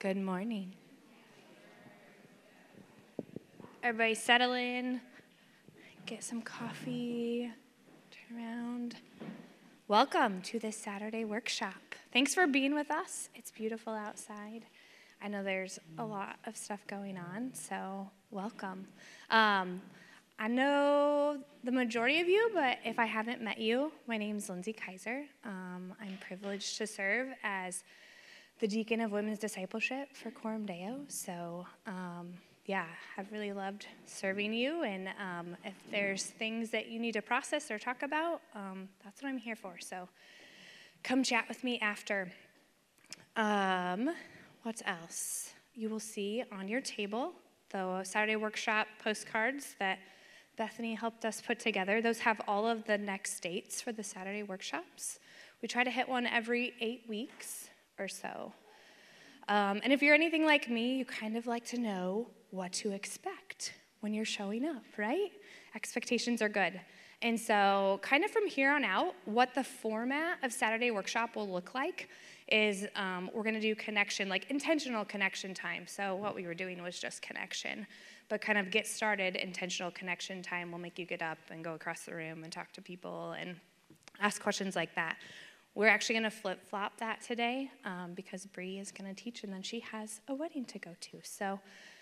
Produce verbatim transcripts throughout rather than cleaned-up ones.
Good morning. Everybody settle in, get some coffee, turn around. Welcome to this Saturday workshop. Thanks for being with us. It's beautiful outside. I know there's a lot of stuff going on, so welcome. Um, I know the majority of you, but if I haven't met you, my name's Lindsay Kaiser. Um, I'm privileged to serve as the Deacon of Women's Discipleship for Coram Deo. So, um, yeah, I've really loved serving you. And um, if there's things that you need to process or talk about, um, that's what I'm here for. So come chat with me after. Um, what else? You will see on your table the Saturday workshop postcards that Bethany helped us put together. Those have all of the next dates for the Saturday workshops. We try to hit one every eight weeks or so. Um, and if you're anything like me, you kind of like to know what to expect when you're showing up, right? Expectations are good. And so kind of from here on out, what the format of Saturday workshop will look like is um, we're going to do connection, like intentional connection time. So what we were doing was just connection. But kind of get started, intentional connection time will make you get up and go across the room and talk to people and ask questions like that. We're actually going to flip-flop that today um, because Bree is going to teach, and then she has a wedding to go to. So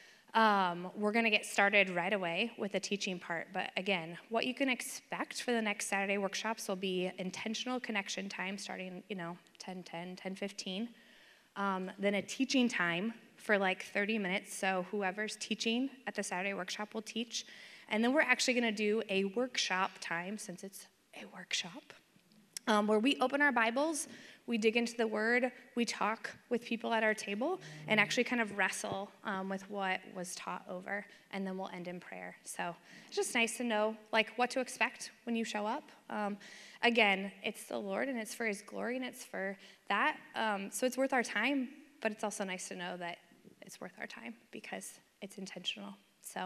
um, we're going to get started right away with the teaching part. But again, what you can expect for the next Saturday workshops will be intentional connection time starting, you know, ten ten, ten fifteen. Um, then a teaching time for like thirty minutes. So whoever's teaching at the Saturday workshop will teach. And then we're actually going to do a workshop time since it's a workshop. Um, where we open our Bibles, we dig into the Word, we talk with people at our table, and actually kind of wrestle um, with what was taught over, and then we'll end in prayer. So it's just nice to know, like, what to expect when you show up. Um, again, it's the Lord, and it's for His glory, and it's for that. Um, so it's worth our time, but it's also nice to know that it's worth our time because it's intentional. So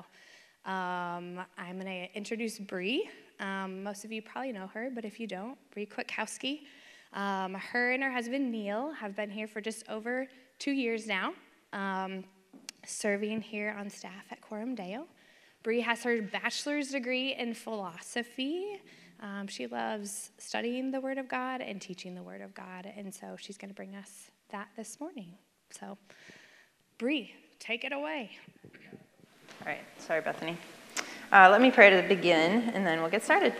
um, I'm going to introduce Bree. Um, most of you probably know her, but if you don't, Bree Kwiatkowski. Um, her and her husband, Neil, have been here for just over two years now, um, serving here on staff at Coram Deo. Bree has her bachelor's degree in philosophy. Um, she loves studying the Word of God and teaching the Word of God, and so she's going to bring us that this morning. So, Bree, take it away. All right. Sorry, Bethany. Uh, let me pray to begin, and then we'll get started.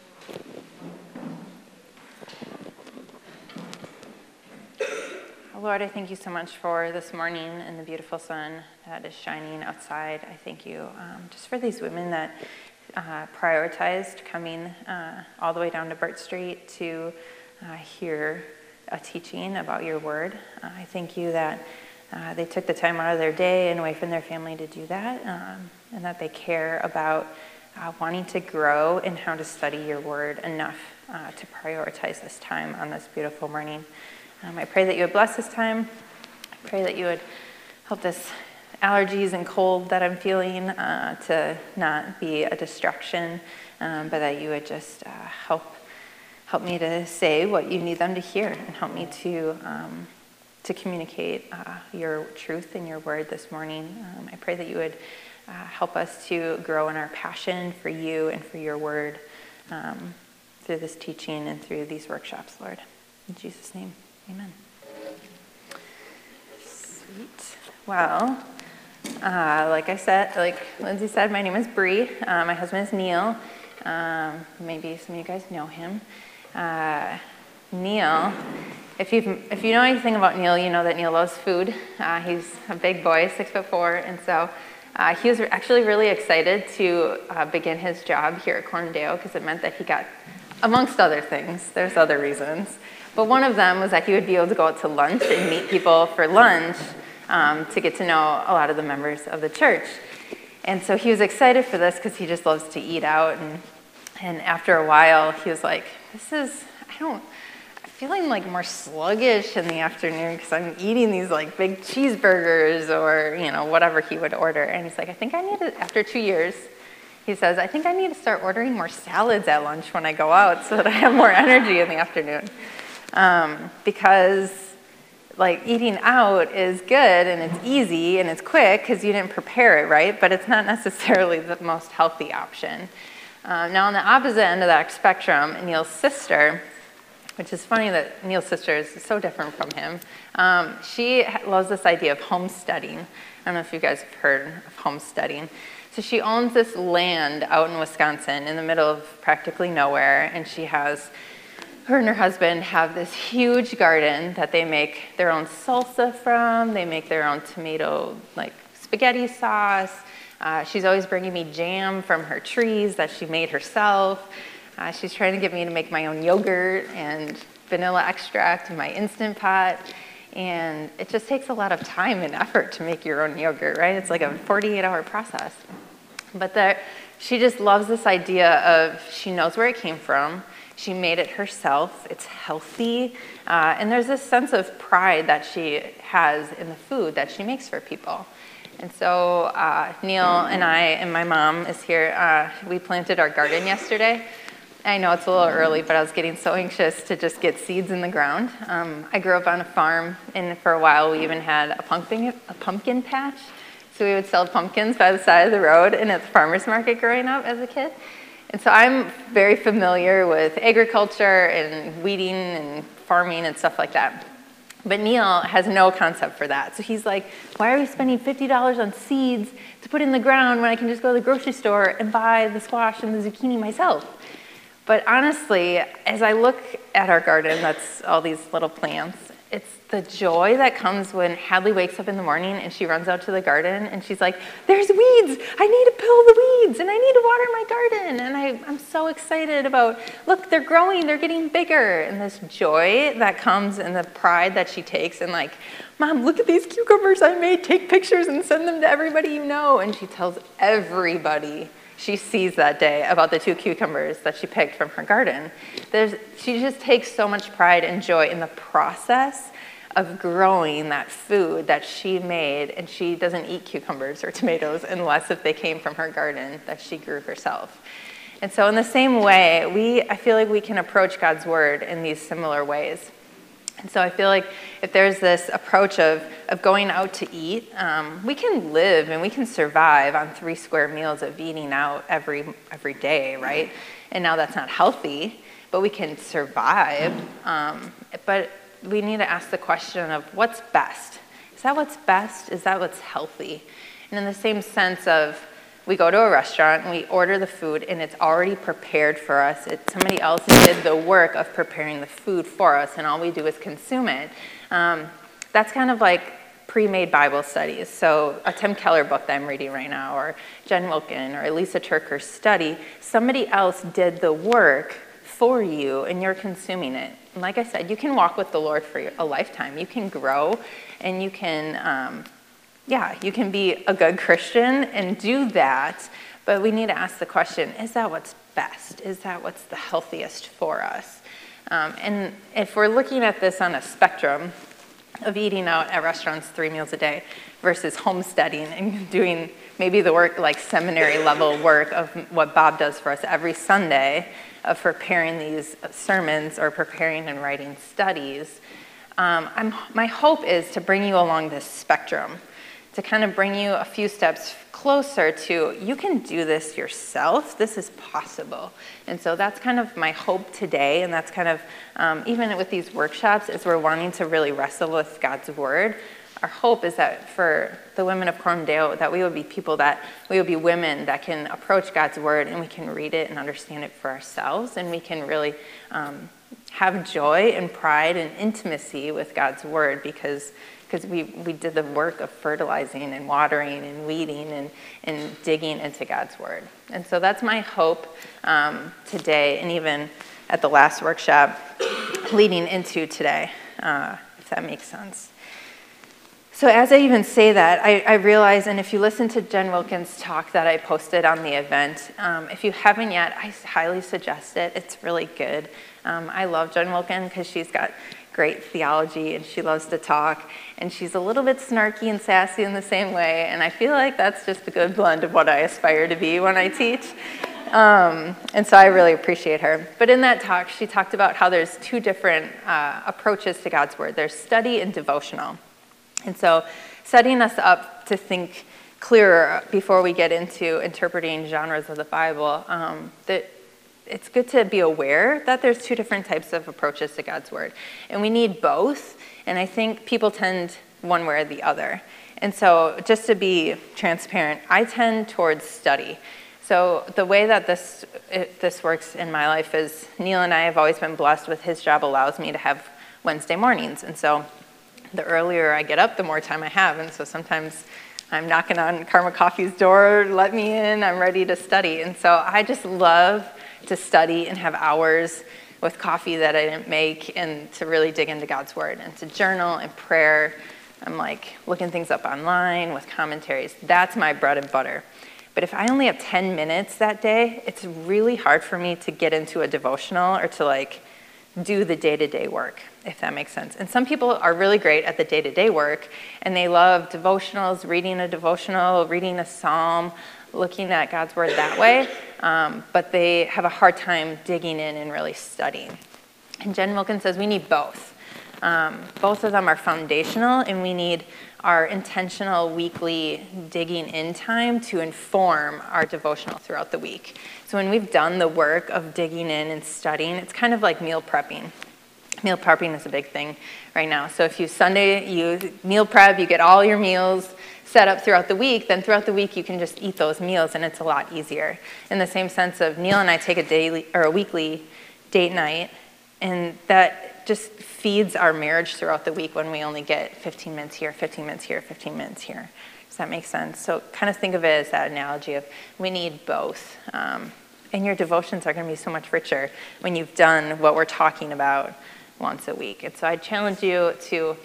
Lord, I thank you so much for this morning and the beautiful sun that is shining outside. I thank you um, just for these women that uh, prioritized coming uh, all the way down to Burt Street to uh, hear a teaching about your word. Uh, I thank you that uh, they took the time out of their day and away from their family to do that. Um, and that they care about uh, wanting to grow in how to study your word enough uh, to prioritize this time on this beautiful morning. Um, I pray that you would bless this time. I pray that you would help this allergies and cold that I'm feeling uh, to not be a distraction, um, but that you would just uh, help help me to say what you need them to hear and help me to um, to communicate uh, your truth in your word this morning. Um, I pray that you would Uh, help us to grow in our passion for you and for your word um, through this teaching and through these workshops, Lord. In Jesus' name, amen. Sweet. Well, uh, like I said, like Lindsay said, my name is Bree. Uh, my husband is Neil. Um, maybe some of you guys know him. Uh, Neil, if you if you know anything about Neil, you know that Neil loves food. Uh, he's a big boy, six foot four, and so Uh, he was actually really excited to uh, begin his job here at Coram Deo because it meant that he got, amongst other things, there's other reasons, but one of them was that he would be able to go out to lunch and meet people for lunch um, to get to know a lot of the members of the church. And so he was excited for this because he just loves to eat out. And, and after a while, he was like, this is, I don't, feeling like more sluggish in the afternoon because I'm eating these like big cheeseburgers or, you know, whatever he would order. And he's like, I think I need to, after two years, he says, I think I need to start ordering more salads at lunch when I go out so that I have more energy in the afternoon. Um, because like eating out is good and it's easy and it's quick because you didn't prepare it right, but it's not necessarily the most healthy option. Um, now on the opposite end of that spectrum, Neil's sister, which is funny that Neil's sister is so different from him, um, she loves this idea of homesteading. I don't know if you guys have heard of homesteading. So she owns this land out in Wisconsin in the middle of practically nowhere, and she has her and her husband have this huge garden that they make their own salsa from. They make their own tomato, like spaghetti sauce. Uh, she's always bringing me jam from her trees that she made herself. Uh, she's trying to get me to make my own yogurt and vanilla extract in my Instant Pot. And it just takes a lot of time and effort to make your own yogurt, right? It's like a forty-eight hour process. But there, she just loves this idea of she knows where it came from. She made it herself. It's healthy. Uh, and there's this sense of pride that she has in the food that she makes for people. And so uh, Neil and I and my mom is here. Uh, we planted our garden yesterday. I know it's a little early, but I was getting so anxious to just get seeds in the ground. Um, I grew up on a farm, and for a while we even had a pumpkin, a pumpkin patch. So we would sell pumpkins by the side of the road and at the farmer's market growing up as a kid. And so I'm very familiar with agriculture and weeding and farming and stuff like that. But Neil has no concept for that. So he's like, why are we spending fifty dollars on seeds to put in the ground when I can just go to the grocery store and buy the squash and the zucchini myself? But honestly, as I look at our garden, that's all these little plants, it's the joy that comes when Hadley wakes up in the morning and she runs out to the garden and she's like, there's weeds, I need to pill the weeds and I need to water my garden. And I, I'm so excited about, look, they're growing, they're getting bigger. And this joy that comes and the pride that she takes and like, Mom, look at these cucumbers I made, take pictures and send them to everybody you know. And she tells everybody she sees that day about the two cucumbers that she picked from her garden. There's, she just takes so much pride and joy in the process of growing that food that she made, and she doesn't eat cucumbers or tomatoes unless if they came from her garden that she grew herself. And so in the same way, we, I feel like we can approach God's word in these similar ways. And so I feel like if there's this approach of, of going out to eat, um, we can live and we can survive on three square meals of eating out every every day, right? And now that's not healthy, but we can survive. Um, but we need to ask the question of what's best? Is that what's best? Is that what's healthy? And in the same sense of we go to a restaurant and we order the food and it's already prepared for us. It, somebody else did the work of preparing the food for us and all we do is consume it. Um, that's kind of like pre-made Bible studies. So a Tim Keller book that I'm reading right now, or Jen Wilkin, or Lisa Turker's study, somebody else did the work for you and you're consuming it. And like I said, you can walk with the Lord for a lifetime. You can grow and you can... Um, Yeah, you can be a good Christian and do that, but we need to ask the question, is that what's best? Is that what's the healthiest for us? Um, and if we're looking at this on a spectrum of eating out at restaurants three meals a day versus homesteading and doing maybe the work like seminary level work of what Bob does for us every Sunday of preparing these sermons or preparing and writing studies, um, I'm, my hope is to bring you along this spectrum, to kind of bring you a few steps closer to, you can do this yourself, this is possible. And so that's kind of my hope today, and that's kind of, um, even with these workshops, as we're wanting to really wrestle with God's word, our hope is that for the women of Coram Deo, that we would be people that, we would be women that can approach God's word and we can read it and understand it for ourselves, and we can really um, have joy and pride and intimacy with God's word because because we, we did the work of fertilizing and watering and weeding and, and digging into God's word. And so that's my hope um, today, and even at the last workshop leading into today, uh, if that makes sense. So as I even say that, I, I realize, and if you listen to Jen Wilkins' talk that I posted on the event, um, if you haven't yet, I highly suggest it. It's really good. Um, I love Jen Wilkins because she's got great theology and she loves to talk, and she's a little bit snarky and sassy in the same way, and I feel like that's just a good blend of what I aspire to be when I teach. Um, and so I really appreciate her. But in that talk, she talked about how there's two different uh, approaches to God's word. There's study and devotional. And so setting us up to think clearer before we get into interpreting genres of the Bible, um, that it's good to be aware that there's two different types of approaches to God's word. And we need both. And I think people tend one way or the other. And so just to be transparent, I tend towards study. So the way that this it, this works in my life is Neil and I have always been blessed with his job allows me to have Wednesday mornings. And so the earlier I get up, the more time I have. And so sometimes I'm knocking on Karma Coffee's door, let me in, I'm ready to study. And so I just love to study and have hours with coffee that I didn't make and to really dig into God's word and to journal and prayer. I'm like looking things up online with commentaries. That's my bread and butter. But if I only have ten minutes that day, it's really hard for me to get into a devotional or to like do the day-to-day work, if that makes sense. And some people are really great at the day-to-day work, and they love devotionals, reading a devotional, reading a psalm, looking at God's word that way, um, but they have a hard time digging in and really studying. And Jen Wilkins says we need both. Um, both of them are foundational, and we need our intentional weekly digging in time to inform our devotional throughout the week. So when we've done the work of digging in and studying, it's kind of like meal prepping. Meal prepping is a big thing right now. So if you Sunday, you meal prep, you get all your meals set up throughout the week, then throughout the week you can just eat those meals and it's a lot easier. In the same sense of Neil and I take a daily or a weekly date night, and that just feeds our marriage throughout the week when we only get fifteen minutes here, fifteen minutes here, fifteen minutes here. Does that make sense? So kind of think of it as that analogy of we need both. Um, and your devotions are going to be so much richer when you've done what we're talking about once a week. And so I challenge you to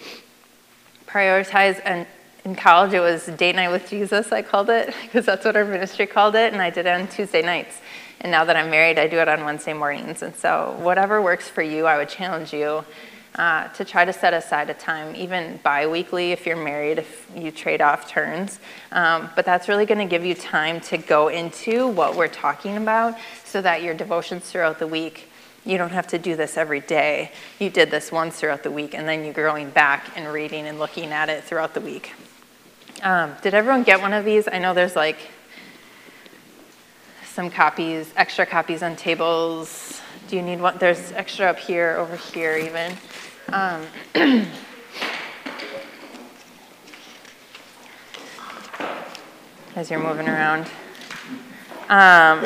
prioritize, and in college it was date night with Jesus, I called it, because that's what our ministry called it, and I did it on Tuesday nights. And now that I'm married, I do it on Wednesday mornings. And so whatever works for you, I would challenge you uh, to try to set aside a time, even bi-weekly if you're married, if you trade off turns. Um, but that's really going to give you time to go into what we're talking about so that your devotions throughout the week, you don't have to do this every day. You did this once throughout the week, and then you're going back and reading and looking at it throughout the week. Um, did everyone get one of these? I know there's like some copies, extra copies on tables. Do you need one? There's extra up here, over here even. Um, as you're moving around. Um,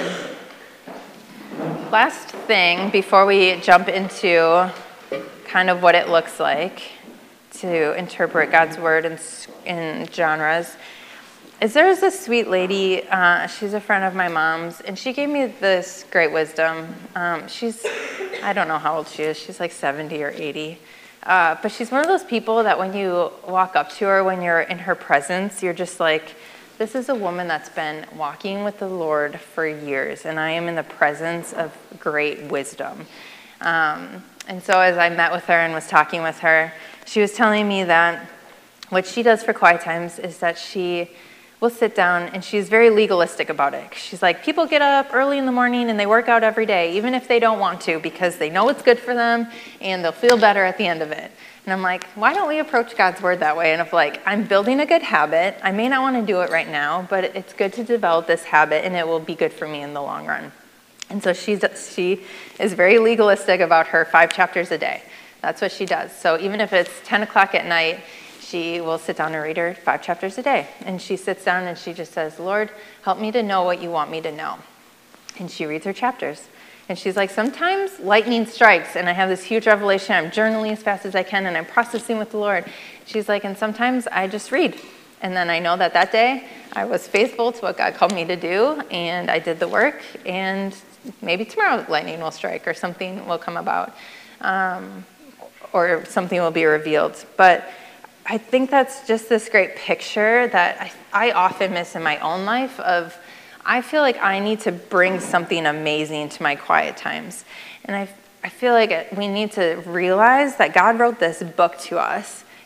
last thing before we jump into kind of what it looks like to interpret God's word in, in genres is there's this sweet lady, uh, she's a friend of my mom's, and she gave me this great wisdom. Um, she's, I don't know how old she is, she's like seventy or eighty. Uh, but she's one of those people that when you walk up to her, when you're in her presence, you're just like, this is a woman that's been walking with the Lord for years, and I am in the presence of great wisdom. Um, and so as I met with her and was talking with her, she was telling me that what she does for quiet times is that she will sit down, and she's very legalistic about it. She's like, people get up early in the morning and they work out every day, even if they don't want to, because they know it's good for them and they'll feel better at the end of it. And I'm like, why don't we approach God's word that way? And if like, I'm building a good habit, I may not want to do it right now, but it's good to develop this habit and it will be good for me in the long run. And so she's, she is very legalistic about her five chapters a day. That's what she does. So even if it's ten o'clock at night, she will sit down and read her five chapters a day. And she sits down and she just says, Lord, help me to know what you want me to know. And she reads her chapters. And she's like, sometimes lightning strikes and I have this huge revelation. I'm journaling as fast as I can and I'm processing with the Lord. She's like, and sometimes I just read. And then I know that that day I was faithful to what God called me to do and I did the work, and maybe tomorrow lightning will strike or something will come about, um, or something will be revealed. But I think that's just this great picture that I, I often miss in my own life of, I feel like I need to bring something amazing to my quiet times. And I, I feel like we need to realize that God wrote this book to us. He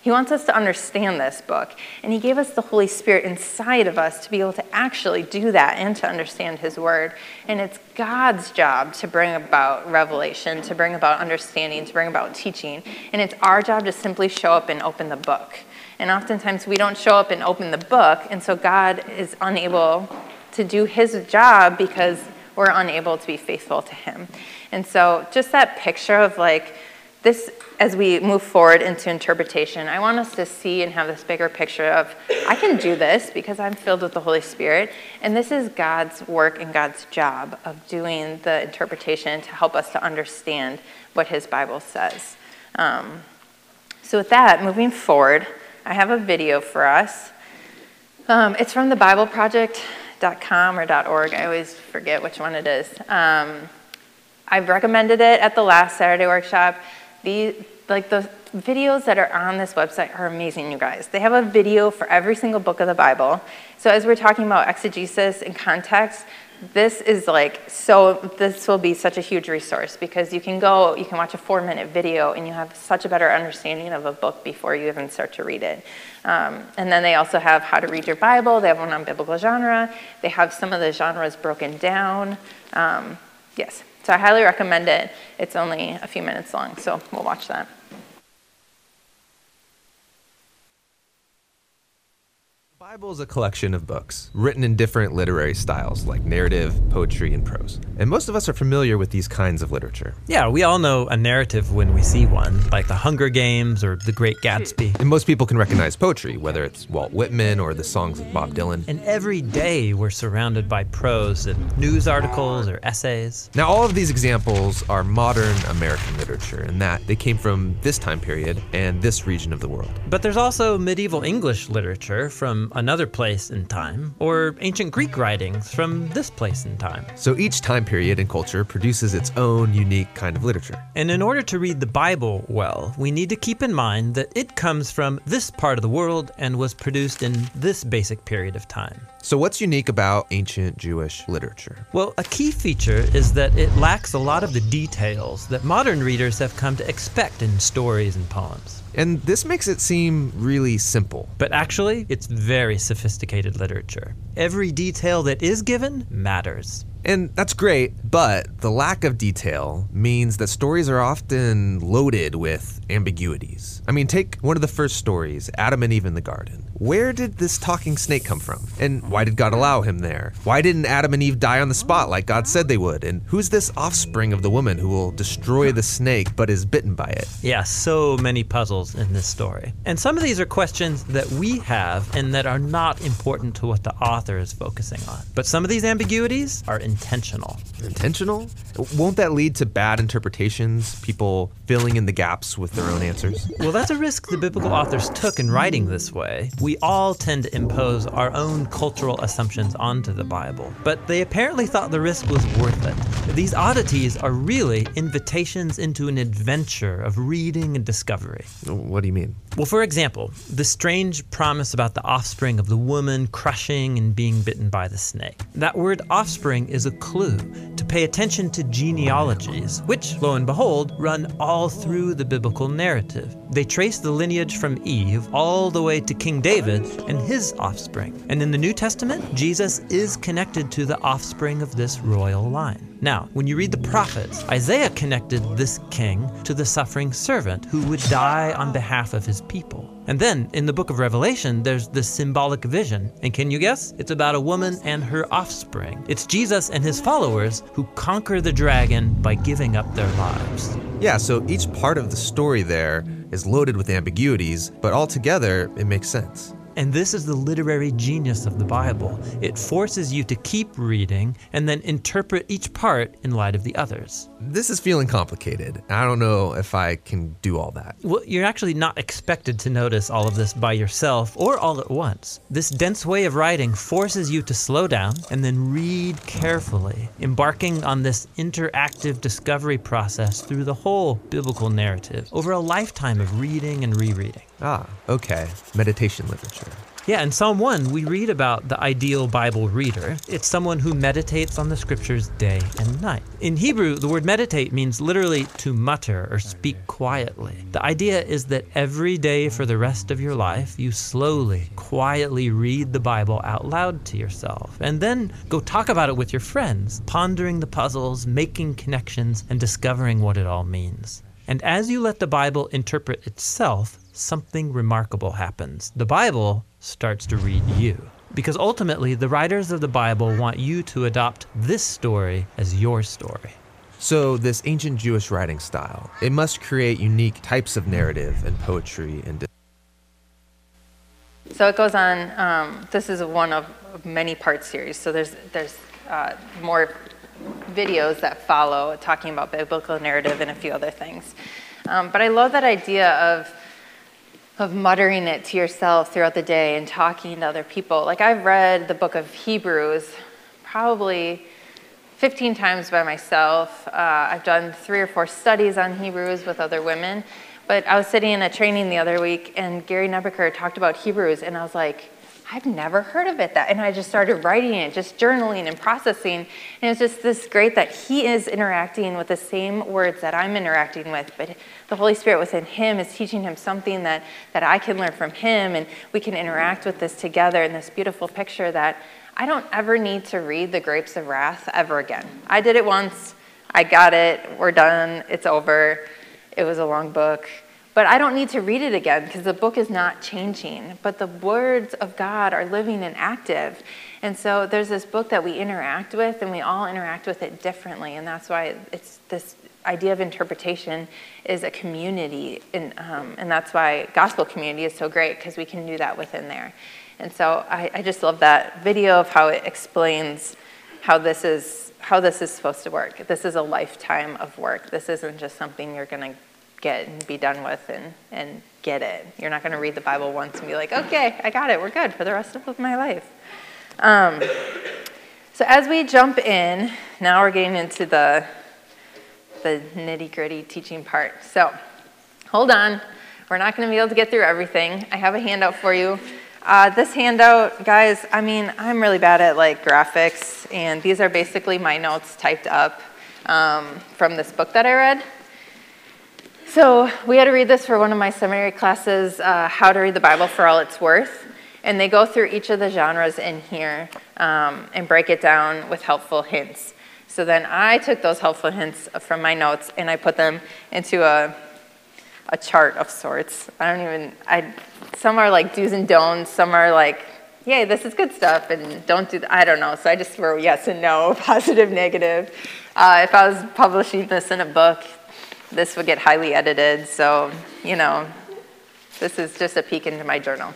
He wants us to understand this book, and he gave us the Holy Spirit inside of us to be able to actually do that and to understand his word. And it's God's job to bring about revelation, to bring about understanding, to bring about teaching. And it's our job to simply show up and open the book. And oftentimes we don't show up and open the book, and so God is unable to do his job because we're unable to be faithful to him. And so just that picture of like this, as we move forward into interpretation, I want us to see and have this bigger picture of, I can do this because I'm filled with the Holy Spirit, and this is God's work and God's job of doing the interpretation to help us to understand what his Bible says. Um, so with that, moving forward, I have a video for us. Um, it's from the bible project dot com or .org. I always forget which one it is. Um, I've recommended it at the last Saturday workshop. The, like the videos that are on this website are amazing, you guys. They have a video for every single book of the Bible. So as we're talking about exegesis and context, this is like, so this will be such a huge resource because you can go, you can watch a four minute video and you have such a better understanding of a book before you even start to read it. Um, and then they also have how to read your Bible. They have one on biblical genre. They have some of the genres broken down. Um, yes, so I highly recommend it. It's only a few minutes long, so we'll watch that. The Bible is a collection of books written in different literary styles like narrative, poetry, and prose. And most of us are familiar with these kinds of literature. Yeah, we all know a narrative when we see one, like The Hunger Games or The Great Gatsby. And most people can recognize poetry, whether it's Walt Whitman or the songs of Bob Dylan. And every day we're surrounded by prose and news articles or essays. Now, all of these examples are modern American literature in that they came from this time period and this region of the world. But there's also medieval English literature from another place in time, or ancient Greek writings from this place in time. So each time period and culture produces its own unique kind of literature. And in order to read the Bible well, we need to keep in mind that it comes from this part of the world and was produced in this basic period of time. So what's unique about ancient Jewish literature? Well, a key feature is that it lacks a lot of the details that modern readers have come to expect in stories and poems. And this makes it seem really simple. But actually, it's very sophisticated literature. Every detail that is given matters. And that's great, but the lack of detail means that stories are often loaded with ambiguities. I mean, take one of the first stories, Adam and Eve in the garden. Where did this talking snake come from? And why did God allow him there? Why didn't Adam and Eve die on the spot like God said they would? And who's this offspring of the woman who will destroy the snake but is bitten by it? Yeah, so many puzzles in this story. And some of these are questions that we have and that are not important to what the author is focusing on. But some of these ambiguities are intentional. Intentional? Won't that lead to bad interpretations, people filling in the gaps with their own answers? Well, that's a risk the biblical authors took in writing this way. We all tend to impose our own cultural assumptions onto the Bible, but they apparently thought the risk was worth it. These oddities are really invitations into an adventure of reading and discovery. What do you mean? Well, for example, the strange promise about the offspring of the woman crushing and being bitten by the snake. That word offspring is a clue to pay attention to genealogies, which, lo and behold, run all through the biblical narrative. They trace the lineage from Eve all the way to King David and his offspring. And in the New Testament, Jesus is connected to the offspring of this royal line. Now, when you read the prophets, Isaiah connected this king to the suffering servant who would die on behalf of his people. And then, in the book of Revelation, there's this symbolic vision. And can you guess? It's about a woman and her offspring. It's Jesus and his followers who conquer the dragon by giving up their lives. Yeah, so each part of the story there is loaded with ambiguities, but altogether, it makes sense. And this is the literary genius of the Bible. It forces you to keep reading and then interpret each part in light of the others. This is feeling complicated. I don't know if I can do all that. Well, you're actually not expected to notice all of this by yourself or all at once. This dense way of writing forces you to slow down and then read carefully, embarking on this interactive discovery process through the whole biblical narrative over a lifetime of reading and rereading. Ah, okay. Meditation literature. Yeah, in Psalm one, we read about the ideal Bible reader. It's someone who meditates on the scriptures day and night. In Hebrew, the word meditate means literally to mutter or speak quietly. The idea is that every day for the rest of your life, you slowly, quietly read the Bible out loud to yourself, and then go talk about it with your friends, pondering the puzzles, making connections, and discovering what it all means. And as you let the Bible interpret itself, something remarkable happens. The Bible starts to read you. Because ultimately, the writers of the Bible want you to adopt this story as your story. So this ancient Jewish writing style, it must create unique types of narrative and poetry and So it goes on. Um, this is one of many part series. So there's there's uh, more videos that follow talking about biblical narrative and a few other things. Um, but I love that idea of of muttering it to yourself throughout the day and talking to other people. Like, I've read the book of Hebrews probably fifteen times by myself. Uh, I've done three or four studies on Hebrews with other women. But I was sitting in a training the other week, and Gary Nebeker talked about Hebrews, and I was like, I've never heard of it. That, and I just started writing it, just journaling and processing. And it's just this great that he is interacting with the same words that I'm interacting with, but the Holy Spirit within him is teaching him something that, that I can learn from him, and we can interact with this together in this beautiful picture that I don't ever need to read the Grapes of Wrath ever again. I did it once. I got it. We're done. It's over. It was a long book. But I don't need to read it again because the book is not changing. But the words of God are living and active. And so there's this book that we interact with, and we all interact with it differently. And that's why it's this idea of interpretation is a community. And, um, and that's why gospel community is so great, because we can do that within there. And so I, I just love that video of how it explains how this is how this is supposed to work. This is a lifetime of work. This isn't just something you're going to get and be done with and, and get it. You're not going to read the Bible once and be like, okay, I got it. We're good for the rest of my life. Um, so as we jump in, now we're getting into the, the nitty-gritty teaching part. So hold on. We're not going to be able to get through everything. I have a handout for you. Uh, this handout, guys, I mean, I'm really bad at like graphics, and these are basically my notes typed up um, from this book that I read. So we had to read this for one of my seminary classes, uh, How to Read the Bible for All It's Worth. And they go through each of the genres in here um, and break it down with helpful hints. So then I took those helpful hints from my notes and I put them into a, a chart of sorts. I don't even, I, some are like do's and don'ts, some are like, yay, this is good stuff, and don't do that. I don't know. So I just wrote yes and no, positive, negative. Uh, if I was publishing this in a book, this would get highly edited, so, you know, this is just a peek into my journal.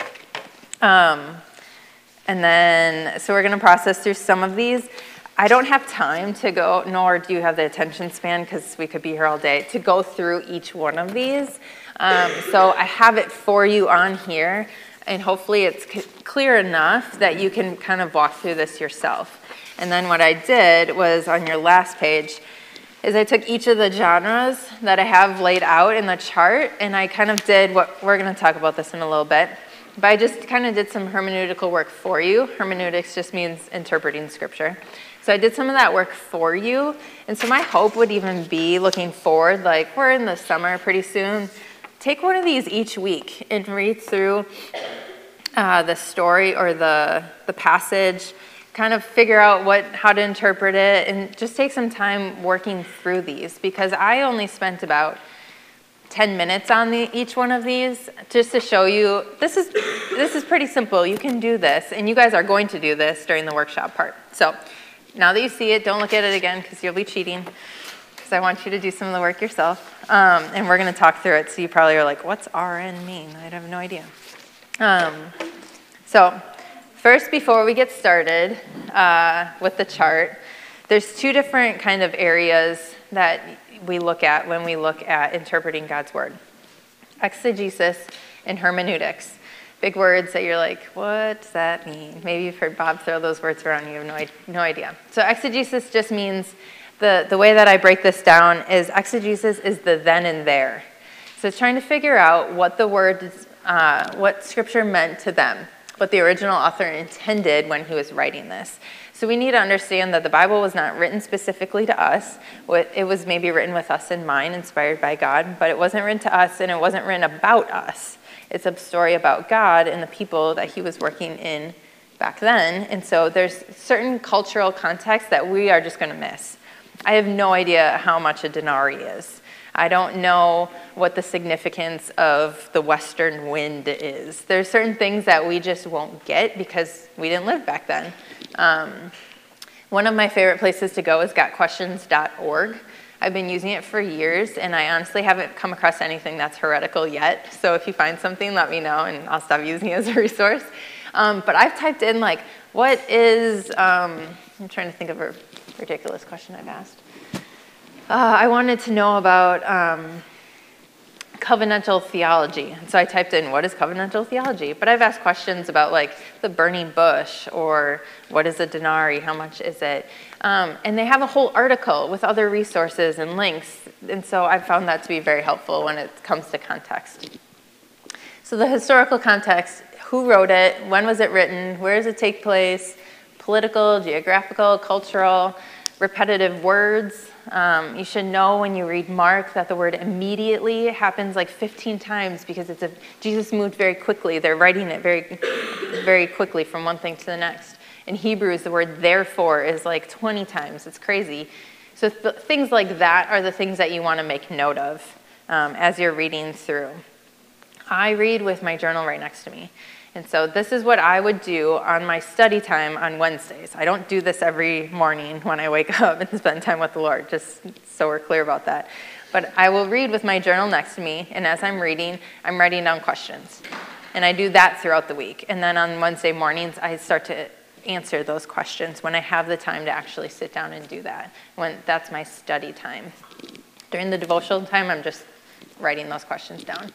Um, and then, so we're going to process through some of these. I don't have time to go, nor do you have the attention span, because we could be here all day, to go through each one of these. Um, so I have it for you on here, and hopefully it's c- clear enough that you can kind of walk through this yourself. And then what I did was, on your last page, is I took each of the genres that I have laid out in the chart, and I kind of did what, we're going to talk about this in a little bit, but I just kind of did some hermeneutical work for you. Hermeneutics just means interpreting scripture. So I did some of that work for you, and so my hope would even be looking forward, like we're in the summer pretty soon, take one of these each week and read through uh, the story or the the passage, kind of figure out what how to interpret it, and just take some time working through these, because I only spent about ten minutes on the, each one of these, just to show you this is this is pretty simple. You can do this, and you guys are going to do this during the workshop part. So now that you see it, don't look at it again, because you'll be cheating, because I want you to do some of the work yourself, um, and we're going to talk through it. So you probably are like, what's R N mean? I have no idea. Um, so First, before we get started uh, with the chart, there's two different kind of areas that we look at when we look at interpreting God's word. Exegesis and hermeneutics. Big words that you're like, what does that mean? Maybe you've heard Bob throw those words around, you have no, no idea. So exegesis just means, the, the way that I break this down is exegesis is the then and there. So it's trying to figure out what the word, uh, what scripture meant to them. what the original author intended when he was writing this. So we need to understand that the Bible was not written specifically to us. It was maybe written with us in mind, inspired by God, but it wasn't written to us, and it wasn't written about us. It's a story about God and the people that he was working in back then. And so there's certain cultural context that we are just going to miss. I have no idea how much a denarii is. I don't know what the significance of the western wind is. There's certain things that we just won't get because we didn't live back then. Um, one of my favorite places to go is got questions dot org. I've been using it for years, and I honestly haven't come across anything that's heretical yet. So if you find something, let me know, and I'll stop using it as a resource. Um, but I've typed in, like, what is, um, I'm trying to think of a ridiculous question I've asked. Uh, I wanted to know about um, covenantal theology. And so I typed in, what is covenantal theology? But I've asked questions about, like, the burning bush, or what is a denarii, how much is it? Um, and they have a whole article with other resources and links. And so I've found that to be very helpful when it comes to context. So the historical context, who wrote it, when was it written, where does it take place, political, geographical, cultural, repetitive words. Um, you should know when you read Mark that the word immediately happens like fifteen times because it's a, Jesus moved very quickly. They're writing it very, very quickly from one thing to the next. In Hebrews, the word therefore is like twenty times. It's crazy. So th- things like that are the things that you want to make note of um, as you're reading through. I read with my journal right next to me. And so this is what I would do on my study time on Wednesdays. I don't do this every morning when I wake up and spend time with the Lord, just so we're clear about that. But I will read with my journal next to me, and as I'm reading, I'm writing down questions. And I do that throughout the week. And then on Wednesday mornings, I start to answer those questions when I have the time to actually sit down and do that. When that's my study time. During the devotional time, I'm just writing those questions down.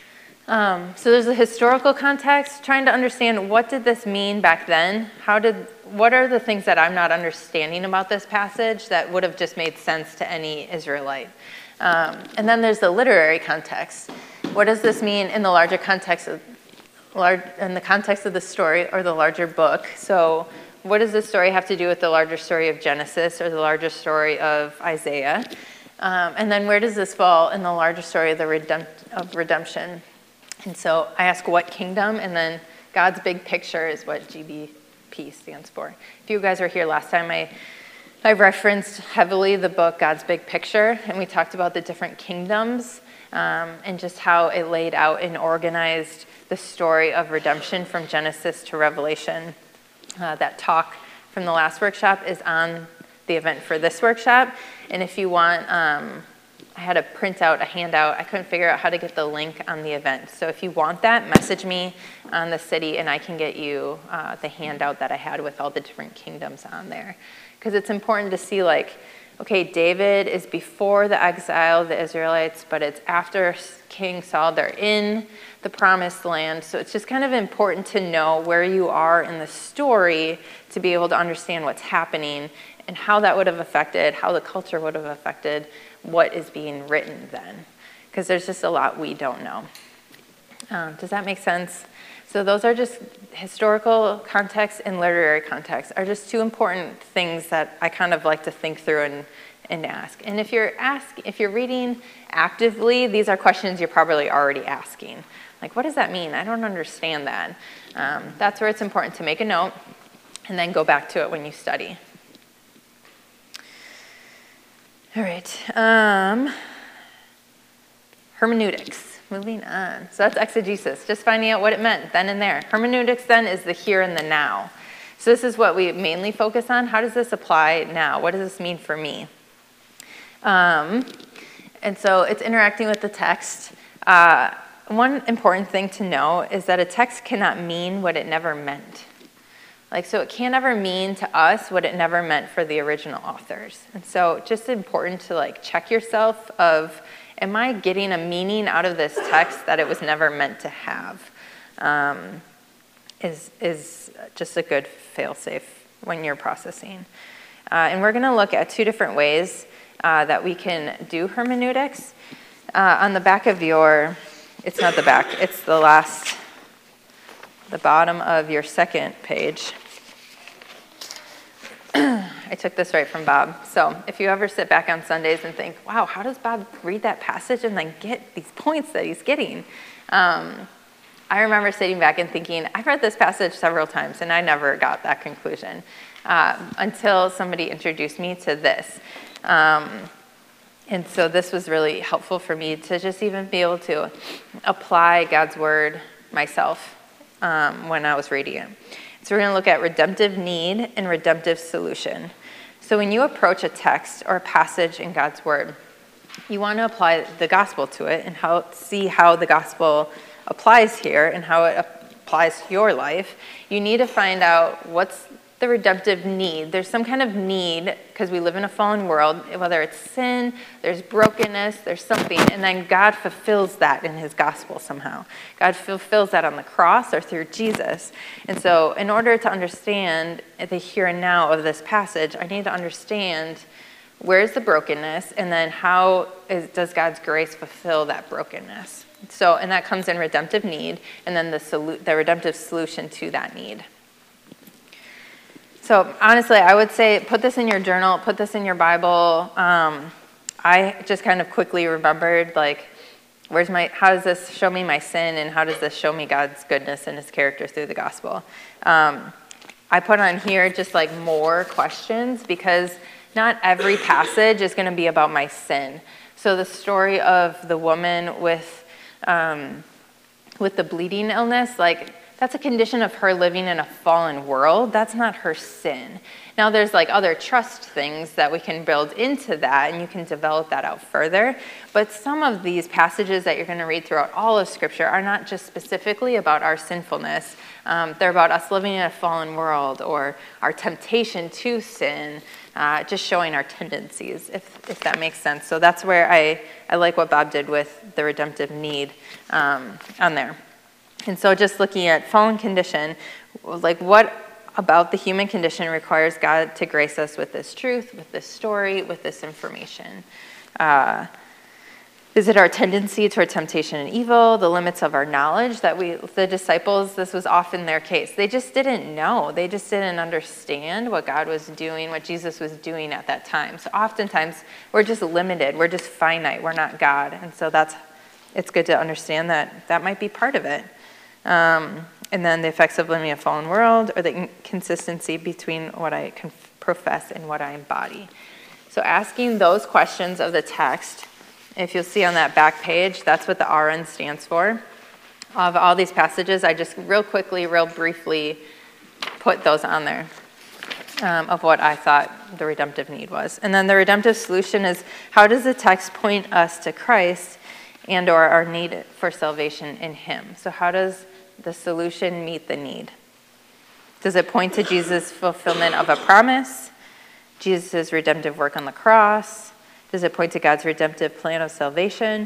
Um, so there's a historical context, trying to understand what did this mean back then? How did, what are the things that I'm not understanding about this passage that would have just made sense to any Israelite? Um, and then there's the literary context. What does this mean in the larger context of, large, in the context of the story or the larger book? So what does this story have to do with the larger story of Genesis or the larger story of Isaiah? Um, and then where does this fall in the larger story of the redemp- of redemption? And so I ask what kingdom, and then God's big picture is what G B P stands for. If you guys were here last time, I, I referenced heavily the book God's Big Picture, and we talked about the different kingdoms um, and just how it laid out and organized the story of redemption from Genesis to Revelation. Uh, that talk from the last workshop is on the event for this workshop, and if you want... Um, I had to print out a handout. I couldn't figure out how to get the link on the event. So if you want that, message me on the city, and I can get you uh, the handout that I had with all the different kingdoms on there. Because it's important to see, like, okay, David is before the exile of the Israelites, but it's after King Saul. They're in the promised land. So it's just kind of important to know where you are in the story to be able to understand what's happening and how that would have affected, how the culture would have affected what is being written then, because there's just a lot we don't know. Um, does that make sense? So those are just historical context and literary context are just two important things that I kind of like to think through and, and ask. And if you're ask, if you're reading actively, these are questions you're probably already asking. Like, what does that mean? I don't understand that. Um, that's where it's important to make a note and then go back to it when you study. All right, um, hermeneutics, moving on. So that's exegesis, just finding out what it meant then and there. Hermeneutics then is the here and the now. So this is what we mainly focus on. How does this apply now? What does this mean for me? Um, and so it's interacting with the text. Uh, one important thing to know is that a text cannot mean what it never meant. Like, so it can't ever mean to us what it never meant for the original authors. And so just important to, like, check yourself of, am I getting a meaning out of this text that it was never meant to have? Um, is, is just a good fail-safe when you're processing. Uh, and we're going to look at two different ways uh, that we can do hermeneutics. Uh, on the back of your, it's not the back, it's the last the bottom of your second page. I took this right from Bob. So if you ever sit back on Sundays and think, wow, how does Bob read that passage and then get these points that he's getting? Um, I remember sitting back and thinking, I've read this passage several times and I never got that conclusion uh, until somebody introduced me to this. Um, and so this was really helpful for me to just even be able to apply God's word myself um, when I was reading it. So we're going to look at redemptive need and redemptive solution. So when you approach a text or a passage in God's word, you want to apply the gospel to it and how see how the gospel applies here and how it applies to your life. You need to find out what's the redemptive need. There's some kind of need because we live in a fallen world, whether it's sin, there's brokenness, there's something, and then God fulfills that in his gospel somehow. God fulfills that on the cross or through Jesus. And so in order to understand the here and now of this passage, I need to understand where's the brokenness and then how is, does God's grace fulfill that brokenness. So, and that comes in redemptive need and then the, solu- the redemptive solution to that need. So honestly, I would say put this in your journal, put this in your Bible. Um, I just kind of quickly remembered, like, where's my, how does this show me my sin and how does this show me God's goodness and his character through the gospel? Um, I put on here just like more questions because not every passage is going to be about my sin. So the story of the woman with, um, with the bleeding illness, like, that's a condition of her living in a fallen world. That's not her sin. Now, there's like other trust things that we can build into that, and you can develop that out further. But some of these passages that you're going to read throughout all of Scripture are not just specifically about our sinfulness. Um, they're about us living in a fallen world or our temptation to sin, uh, just showing our tendencies, if, if that makes sense. So that's where I, I like what Bob did with the redemptive need um, on there. And so just looking at fallen condition, like what about the human condition requires God to grace us with this truth, with this story, with this information? Uh, is it our tendency toward temptation and evil, the limits of our knowledge that we, the disciples, this was often their case. They just didn't know. They just didn't understand what God was doing, what Jesus was doing at that time. So oftentimes we're just limited. We're just finite. We're not God. And so that's, it's good to understand that that might be part of it. Um, and then the effects of living in a fallen world or the inconsistency between what I conf- profess and what I embody. So asking those questions of the text, if you'll see on that back page, that's what the R N stands for. Of all these passages, I just real quickly, real briefly put those on there um, of what I thought the redemptive need was. And then the redemptive solution is, how does the text point us to Christ and or our need for salvation in him? So how does the solution meet the need? Does it point to Jesus' fulfillment of a promise? Jesus' redemptive work on the cross? Does it point to God's redemptive plan of salvation?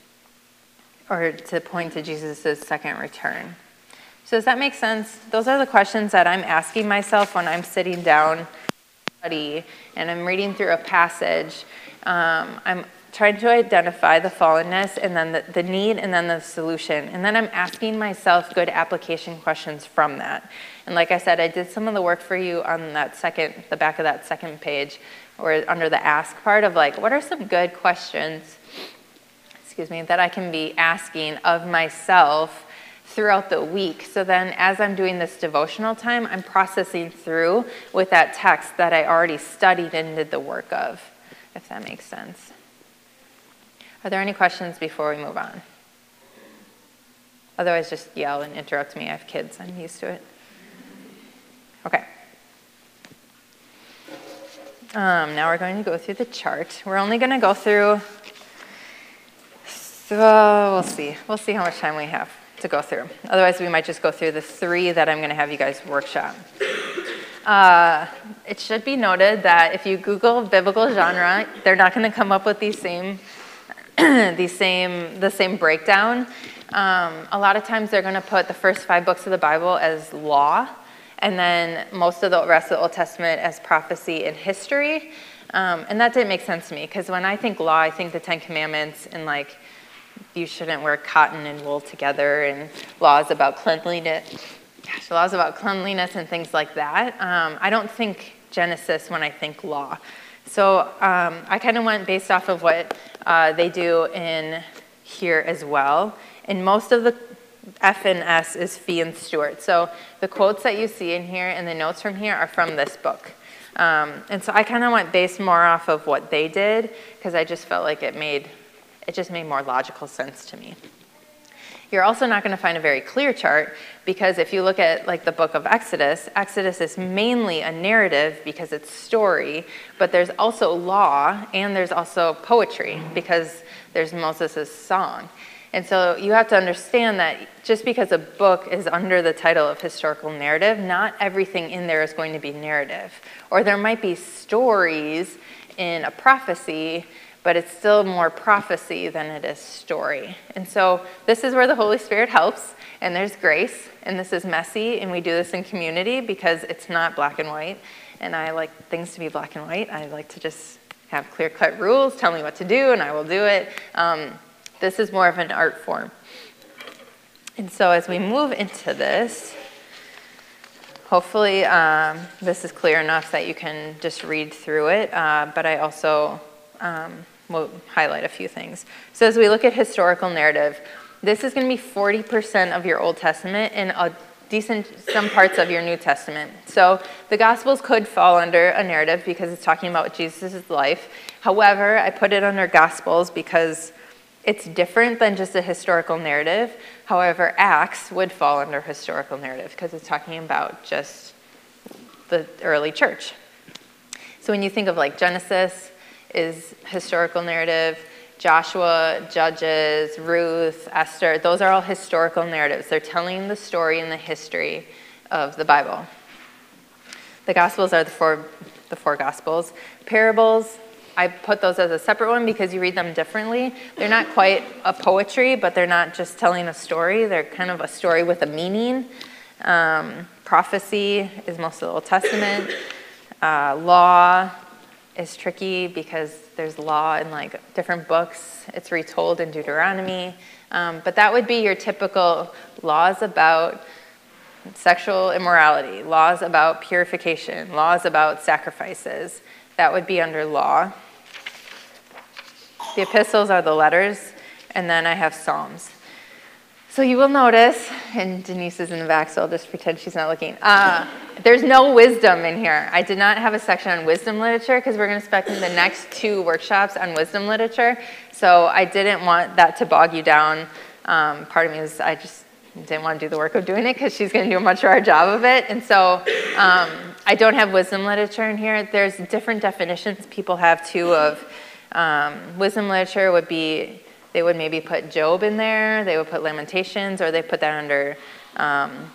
Or to point to Jesus' second return? So does that make sense? Those are the questions that I'm asking myself when I'm sitting down to study and I'm reading through a passage. Um, I'm trying to identify the fallenness and then the, the need and then the solution. And then I'm asking myself good application questions from that. And like I said, I did some of the work for you on that second, the back of that second page, or under the ask part of like, what are some good questions, excuse me, that I can be asking of myself throughout the week. So then as I'm doing this devotional time, I'm processing through with that text that I already studied and did the work of, if that makes sense. Are there any questions before we move on? Otherwise, just yell and interrupt me. I have kids. I'm used to it. Okay. Um, now we're going to go through the chart. We're only going to go through, so we'll see. We'll see how much time we have to go through. Otherwise, we might just go through the three that I'm going to have you guys workshop. Uh, it should be noted that if you Google biblical genre, they're not going to come up with these same the same the same breakdown. Um, a lot of times they're going to put the first five books of the Bible as law, and then most of the rest of the Old Testament as prophecy and history. Um, and that didn't make sense to me, because when I think law, I think the Ten Commandments and like you shouldn't wear cotton and wool together, and laws about cleanliness, So laws about cleanliness and things like that. Um, I don't think Genesis when I think law. So um, I kind of went based off of what uh, they do in here as well. And most of the F and S is Fee and Stewart. So the quotes that you see in here and the notes from here are from this book. Um, and so I kind of went based more off of what they did because I just felt like it made, it just made more logical sense to me. You're also not going to find a very clear chart because if you look at like the book of Exodus, Exodus is mainly a narrative because it's story, but there's also law and there's also poetry because there's Moses' song. And so you have to understand that just because a book is under the title of historical narrative, not everything in there is going to be narrative. Or there might be stories in a prophecy, but it's still more prophecy than it is story. And so this is where the Holy Spirit helps, and there's grace, and this is messy, and we do this in community because it's not black and white. And I like things to be black and white. I like to just have clear-cut rules, tell me what to do, and I will do it. Um, this is more of an art form. And so as we move into this, hopefully um, this is clear enough that you can just read through it, uh, but I also um, will highlight a few things. So as we look at historical narrative, this is going to be forty percent of your Old Testament and a decent some parts of your New Testament. So the Gospels could fall under a narrative because it's talking about Jesus' life. However, I put it under Gospels because it's different than just a historical narrative. However, Acts would fall under historical narrative because it's talking about just the early church. So when you think of like Genesis is historical narrative, Joshua, Judges, Ruth, Esther, those are all historical narratives. They're telling the story and the history of the Bible. The Gospels are the four, the four Gospels. Parables, I put those as a separate one because you read them differently. They're not quite a poetry, but they're not just telling a story. They're kind of a story with a meaning. Um, prophecy is most of the Old Testament. Uh, law is tricky because there's law in like different books. It's retold in Deuteronomy. Um, but that would be your typical laws about sexual immorality, laws about purification, laws about sacrifices. That would be under law. The epistles are the letters, and then I have Psalms. So you will notice, and Denise is in the back, so I'll just pretend she's not looking. Uh, there's no wisdom in here. I did not have a section on wisdom literature because we're going to spend the next two workshops on wisdom literature. So I didn't want that to bog you down. Um, part of me is I just didn't want to do the work of doing it because she's going to do a much better job of it. And so um, I don't have wisdom literature in here. There's different definitions people have too of um, wisdom literature would be, they would maybe put Job in there, they would put Lamentations, or they put that under um,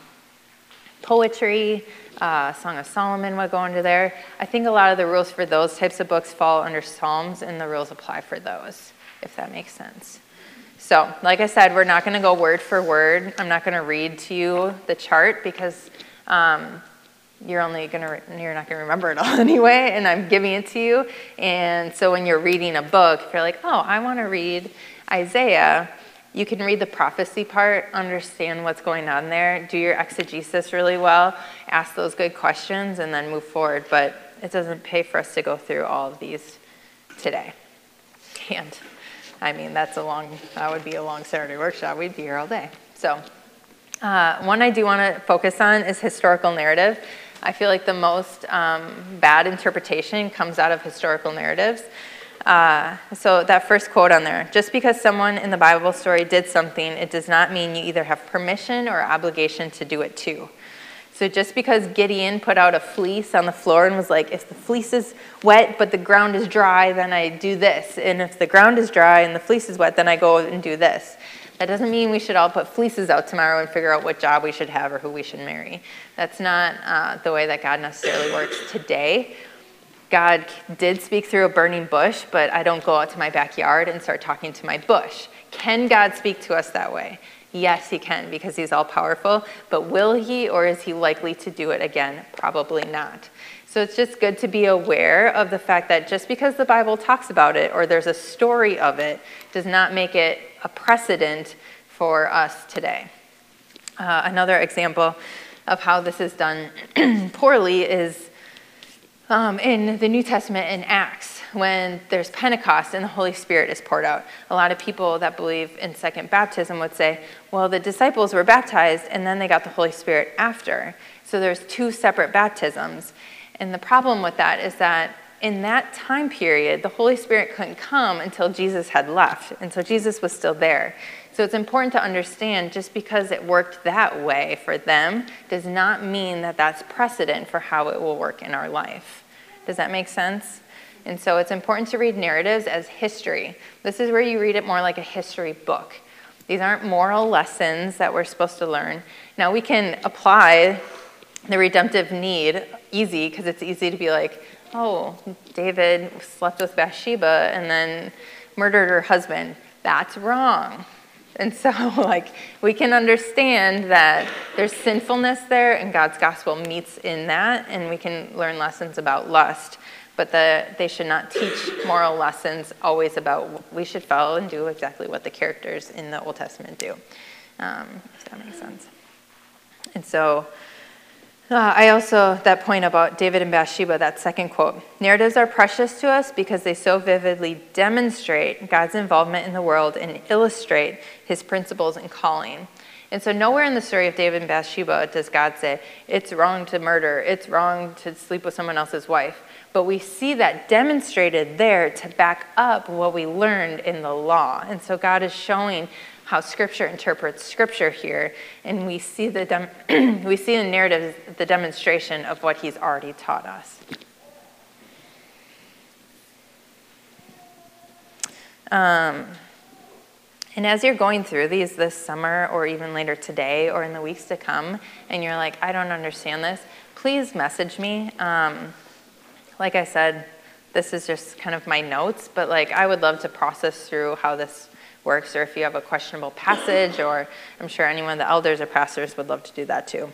poetry. Uh, Song of Solomon would go under there. I think a lot of the rules for those types of books fall under Psalms, and the rules apply for those, if that makes sense. So, like I said, we're not going to go word for word. I'm not going to read to you the chart because um, you're only going to, you're not going to remember it all anyway, and I'm giving it to you. And so when you're reading a book, if you're like, oh, I want to read Isaiah, you can read the prophecy part, understand what's going on there, do your exegesis really well, ask those good questions, and then move forward. But it doesn't pay for us to go through all of these today. And I mean, that's a long, that would be a long Saturday workshop. We'd be here all day. So uh, one I do want to focus on is historical narrative. I feel like the most um, bad interpretation comes out of historical narratives. Uh, so that first quote on there, just because someone in the Bible story did something, it does not mean you either have permission or obligation to do it too. So just because Gideon put out a fleece on the floor and was like, if the fleece is wet but the ground is dry, then I do this. And if the ground is dry and the fleece is wet, then I go and do this. That doesn't mean we should all put fleeces out tomorrow and figure out what job we should have or who we should marry. That's not uh, the way that God necessarily works today. God did speak through a burning bush, but I don't go out to my backyard and start talking to my bush. Can God speak to us that way? Yes, he can, because he's all-powerful. But will he, or is he likely to do it again? Probably not. So it's just good to be aware of the fact that just because the Bible talks about it or there's a story of it does not make it a precedent for us today. Uh, another example, of how this is done poorly is um, in the New Testament in Acts, when there's Pentecost and the Holy Spirit is poured out. A lot of people that believe in second baptism would say, well, the disciples were baptized and then they got the Holy Spirit after. So there's two separate baptisms. And the problem with that is that in that time period, the Holy Spirit couldn't come until Jesus had left. And so Jesus was still there. So it's important to understand, just because it worked that way for them does not mean that that's precedent for how it will work in our life. Does that make sense? And so it's important to read narratives as history. This is where you read it more like a history book. These aren't moral lessons that we're supposed to learn. Now, we can apply the redemptive need easy, because it's easy to be like, oh, David slept with Bathsheba and then murdered her husband. That's wrong. And so, like, we can understand that there's sinfulness there, and God's gospel meets in that, and we can learn lessons about lust. But the, they should not teach moral lessons always about, we should follow and do exactly what the characters in the Old Testament do, um, if that makes sense. And so, Uh, I also, that point about David and Bathsheba, that second quote, narratives are precious to us because they so vividly demonstrate God's involvement in the world and illustrate his principles and calling. And so nowhere in the story of David and Bathsheba does God say, it's wrong to murder, it's wrong to sleep with someone else's wife. But we see that demonstrated there to back up what we learned in the law. And so God is showing how Scripture interprets Scripture here, and we see the dem- we see in the narrative the demonstration of what he's already taught us. Um, and as you're going through these this summer, or even later today, or in the weeks to come, and you're like, I don't understand this, please message me. Um, like I said, this is just kind of my notes, but like I would love to process through how this works, or if you have a questionable passage, or I'm sure anyone of the elders or pastors would love to do that too.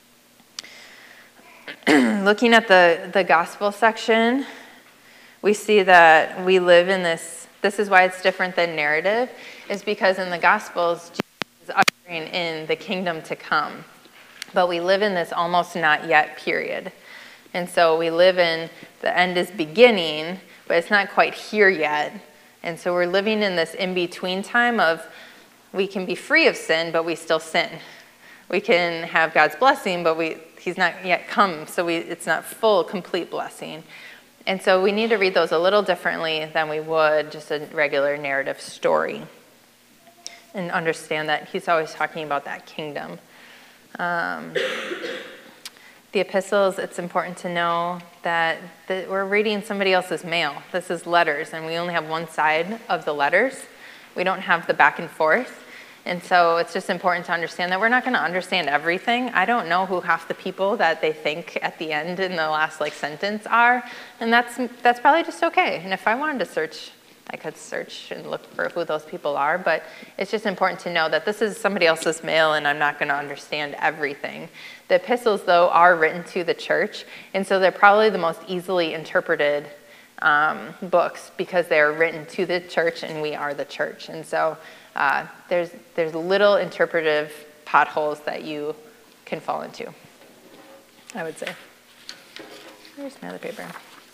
Looking at the, the gospel section, we see that we live in this, this is why it's different than narrative, is because in the gospels, Jesus is ushering in the kingdom to come. But we live in this almost not yet period. And so we live in the end is beginning, but it's not quite here yet. And so we're living in this in-between time of we can be free of sin, but we still sin. We can have God's blessing, but we he's not yet come, so we it's not full, complete blessing. And so we need to read those a little differently than we would just a regular narrative story, and understand that he's always talking about that kingdom. Um, the epistles, it's important to know that the, we're reading somebody else's mail. This is letters, and we only have one side of the letters. We don't have the back and forth. And so it's just important to understand that we're not going to understand everything. I don't know who half the people that they think at the end in the last like sentence are, and that's that's probably just okay. And if I wanted to search, I could search and look for who those people are, but it's just important to know that this is somebody else's mail, and I'm not going to understand everything. The epistles, though, are written to the church, and so they're probably the most easily interpreted um, books because they are written to the church, and we are the church. And so uh, there's there's little interpretive potholes that you can fall into, I would say. There's my other paper.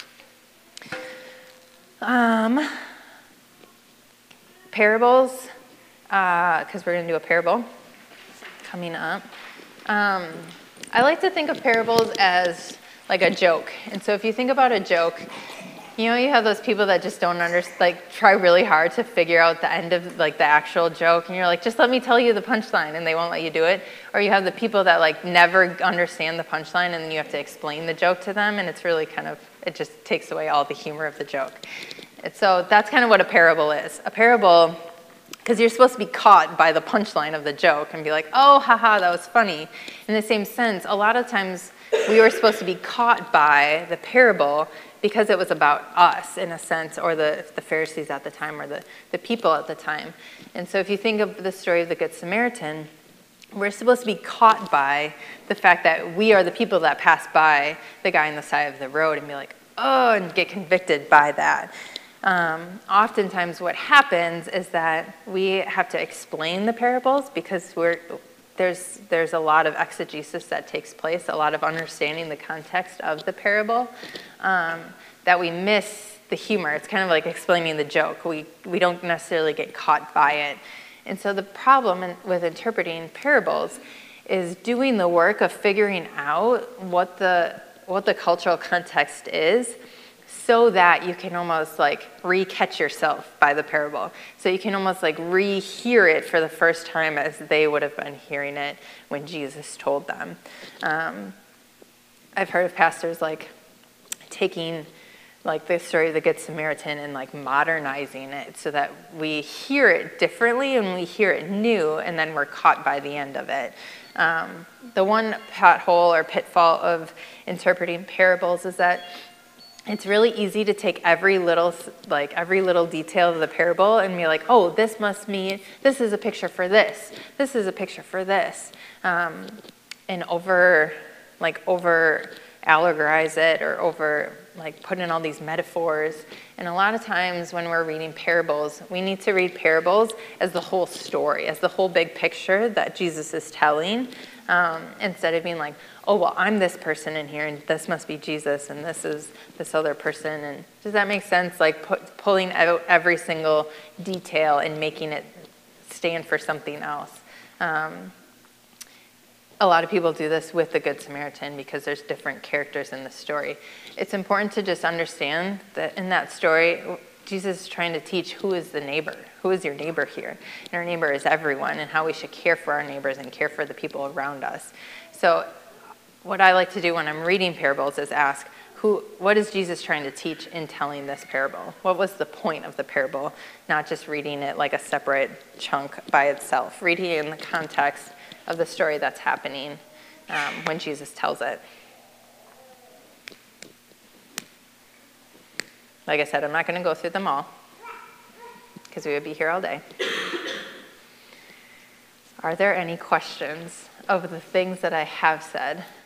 Um, parables, because uh, we're going to do a parable coming up. Um, I like to think of parables as like a joke. And so if you think about a joke, you know, you have those people that just don't understand, like try really hard to figure out the end of like the actual joke. And you're like, just let me tell you the punchline, and they won't let you do it. Or you have the people that like never understand the punchline, and then you have to explain the joke to them. And it's really kind of, it just takes away all the humor of the joke. And so that's kind of what a parable is. A parable, because you're supposed to be caught by the punchline of the joke and be like, oh, haha, that was funny. In the same sense, a lot of times we were supposed to be caught by the parable because it was about us, in a sense, or the, the Pharisees at the time, or the, the people at the time. And so if you think of the story of the Good Samaritan, we're supposed to be caught by the fact that we are the people that pass by the guy on the side of the road and be like, oh, and get convicted by that. Um, oftentimes what happens is that we have to explain the parables because we're there's there's a lot of exegesis that takes place, a lot of understanding the context of the parable, um, that we miss the humor. It's kind of like explaining the joke. We we don't necessarily get caught by it. And so the problem in, with interpreting parables is doing the work of figuring out what the what the cultural context is, so that you can almost like re-catch yourself by the parable. So you can almost like re-hear it for the first time as they would have been hearing it when Jesus told them. Um, I've heard of pastors like taking like the story of the Good Samaritan and like modernizing it so that we hear it differently and we hear it new, and then we're caught by the end of it. Um, the one pothole or pitfall of interpreting parables is that it's really easy to take every little, like every little detail of the parable and be like, oh, this must mean, this is a picture for this. This is a picture for this. Um, and over, like over allegorize it or over, like put in all these metaphors. And a lot of times when we're reading parables, we need to read parables as the whole story, as the whole big picture that Jesus is telling, um, instead of being like, oh, well, I'm this person in here, and this must be Jesus, and this is this other person. And does that make sense? Like put, pulling out every single detail and making it stand for something else. Um, a lot of people do this with the Good Samaritan because there's different characters in the story. It's important to just understand that in that story, Jesus is trying to teach who is the neighbor, who is your neighbor here. And our neighbor is everyone, and how we should care for our neighbors and care for the people around us. So what I like to do when I'm reading parables is ask, who, what is Jesus trying to teach in telling this parable? What was the point of the parable? Not just reading it like a separate chunk by itself, reading it in the context of the story that's happening um, when Jesus tells it. Like I said, I'm not going to go through them all because we would be here all day. Are there any questions of the things that I have said